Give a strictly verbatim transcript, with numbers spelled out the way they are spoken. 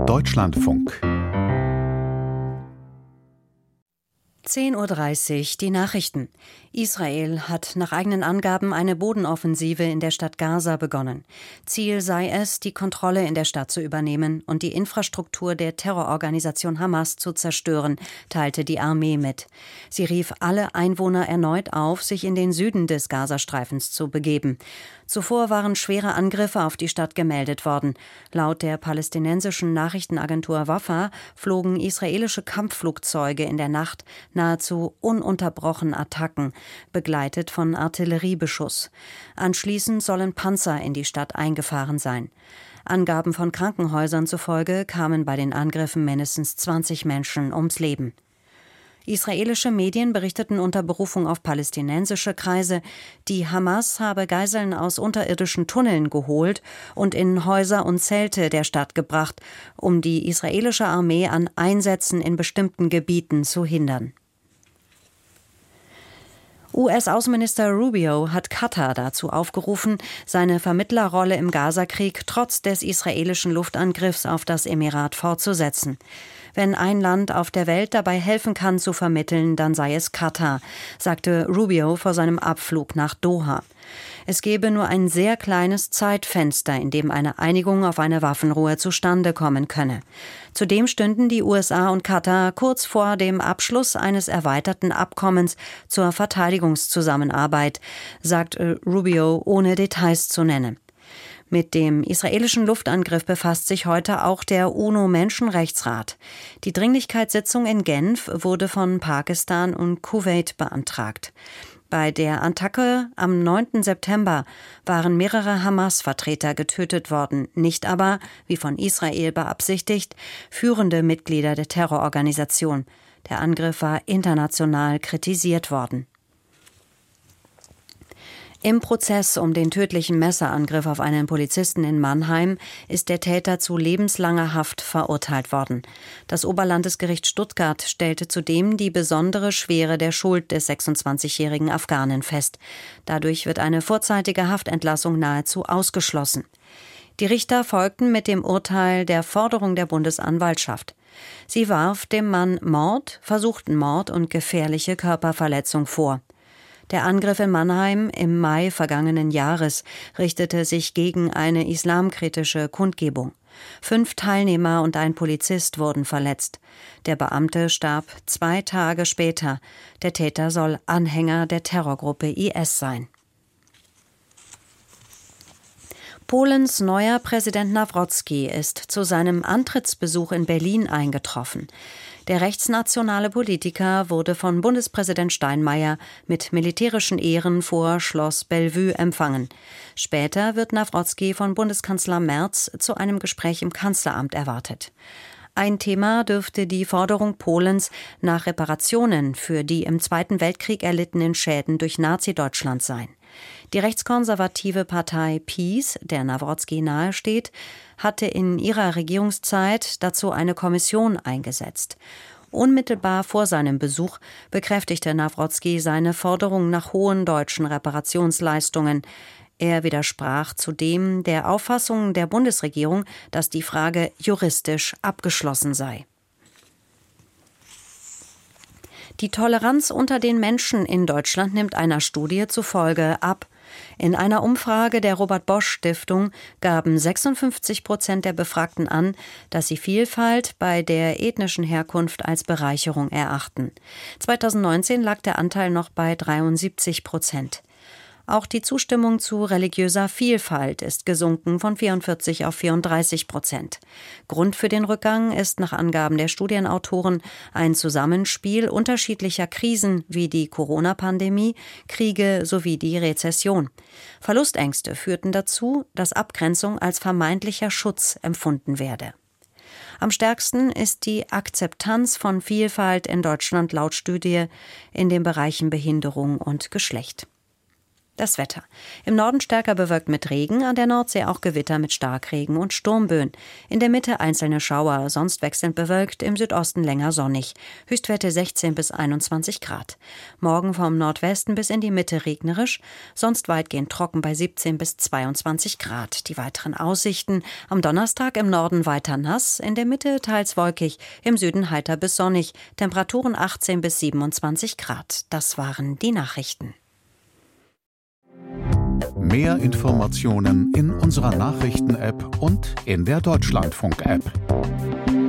Deutschlandfunk. zehn Uhr dreißig, die Nachrichten. Israel hat nach eigenen Angaben eine Bodenoffensive in der Stadt Gaza begonnen. Ziel sei es, die Kontrolle in der Stadt zu übernehmen und die Infrastruktur der Terrororganisation Hamas zu zerstören, teilte die Armee mit. Sie rief alle Einwohner erneut auf, sich in den Süden des Gazastreifens zu begeben. Zuvor waren schwere Angriffe auf die Stadt gemeldet worden. Laut der palästinensischen Nachrichtenagentur Wafa flogen israelische Kampfflugzeuge in der Nacht nahezu ununterbrochen Attacken, begleitet von Artilleriebeschuss. Anschließend sollen Panzer in die Stadt eingefahren sein. Angaben von Krankenhäusern zufolge kamen bei den Angriffen mindestens zwanzig Menschen ums Leben. Israelische Medien berichteten unter Berufung auf palästinensische Kreise, die Hamas habe Geiseln aus unterirdischen Tunneln geholt und in Häuser und Zelte der Stadt gebracht, um die israelische Armee an Einsätzen in bestimmten Gebieten zu hindern. U S-Außenminister Rubio hat Katar dazu aufgerufen, seine Vermittlerrolle im Gazakrieg trotz des israelischen Luftangriffs auf das Emirat fortzusetzen. Wenn ein Land auf der Welt dabei helfen kann zu vermitteln, dann sei es Katar, sagte Rubio vor seinem Abflug nach Doha. Es gebe nur ein sehr kleines Zeitfenster, in dem eine Einigung auf eine Waffenruhe zustande kommen könne. Zudem stünden die U S A und Katar kurz vor dem Abschluss eines erweiterten Abkommens zur Verteidigungszusammenarbeit, sagt Rubio, ohne Details zu nennen. Mit dem israelischen Luftangriff befasst sich heute auch der UNO-Menschenrechtsrat. Die Dringlichkeitssitzung in Genf wurde von Pakistan und Kuwait beantragt. Bei der Attacke am neunten September waren mehrere Hamas-Vertreter getötet worden, nicht aber, wie von Israel beabsichtigt, führende Mitglieder der Terrororganisation. Der Angriff war international kritisiert worden. Im Prozess um den tödlichen Messerangriff auf einen Polizisten in Mannheim ist der Täter zu lebenslanger Haft verurteilt worden. Das Oberlandesgericht Stuttgart stellte zudem die besondere Schwere der Schuld des sechsundzwanzigjährigen Afghanen fest. Dadurch wird eine vorzeitige Haftentlassung nahezu ausgeschlossen. Die Richter folgten mit dem Urteil der Forderung der Bundesanwaltschaft. Sie warf dem Mann Mord, versuchten Mord und gefährliche Körperverletzung vor. Der Angriff in Mannheim im Mai vergangenen Jahres richtete sich gegen eine islamkritische Kundgebung. Fünf Teilnehmer und ein Polizist wurden verletzt. Der Beamte starb zwei Tage später. Der Täter soll Anhänger der Terrorgruppe I S sein. Polens neuer Präsident Nawrocki ist zu seinem Antrittsbesuch in Berlin eingetroffen. Der rechtsnationale Politiker wurde von Bundespräsident Steinmeier mit militärischen Ehren vor Schloss Bellevue empfangen. Später wird Nawrocki von Bundeskanzler Merz zu einem Gespräch im Kanzleramt erwartet. Ein Thema dürfte die Forderung Polens nach Reparationen für die im Zweiten Weltkrieg erlittenen Schäden durch Nazi-Deutschland sein. Die rechtskonservative Partei PiS, der Nawrocki nahesteht, hatte in ihrer Regierungszeit dazu eine Kommission eingesetzt. Unmittelbar vor seinem Besuch bekräftigte Nawrocki seine Forderung nach hohen deutschen Reparationsleistungen. Er widersprach zudem der Auffassung der Bundesregierung, dass die Frage juristisch abgeschlossen sei. Die Toleranz unter den Menschen in Deutschland nimmt einer Studie zufolge ab. In einer Umfrage der Robert-Bosch-Stiftung gaben sechsundfünfzig Prozent der Befragten an, dass sie Vielfalt bei der ethnischen Herkunft als Bereicherung erachten. zweitausendneunzehn lag der Anteil noch bei dreiundsiebzig Prozent. Auch die Zustimmung zu religiöser Vielfalt ist gesunken von vierundvierzig auf vierunddreißig Prozent. Grund für den Rückgang ist nach Angaben der Studienautoren ein Zusammenspiel unterschiedlicher Krisen wie die Corona-Pandemie, Kriege sowie die Rezession. Verlustängste führten dazu, dass Abgrenzung als vermeintlicher Schutz empfunden werde. Am stärksten ist die Akzeptanz von Vielfalt in Deutschland laut Studie in den Bereichen Behinderung und Geschlecht. Das Wetter. Im Norden stärker bewölkt mit Regen, an der Nordsee auch Gewitter mit Starkregen und Sturmböen. In der Mitte einzelne Schauer, sonst wechselnd bewölkt, im Südosten länger sonnig. Höchstwerte sechzehn bis einundzwanzig Grad. Morgen vom Nordwesten bis in die Mitte regnerisch, sonst weitgehend trocken bei siebzehn bis zweiundzwanzig Grad. Die weiteren Aussichten: am Donnerstag im Norden weiter nass, in der Mitte teils wolkig, im Süden heiter bis sonnig. Temperaturen achtzehn bis siebenundzwanzig Grad. Das waren die Nachrichten. Mehr Informationen in unserer Nachrichten-App und in der Deutschlandfunk-App.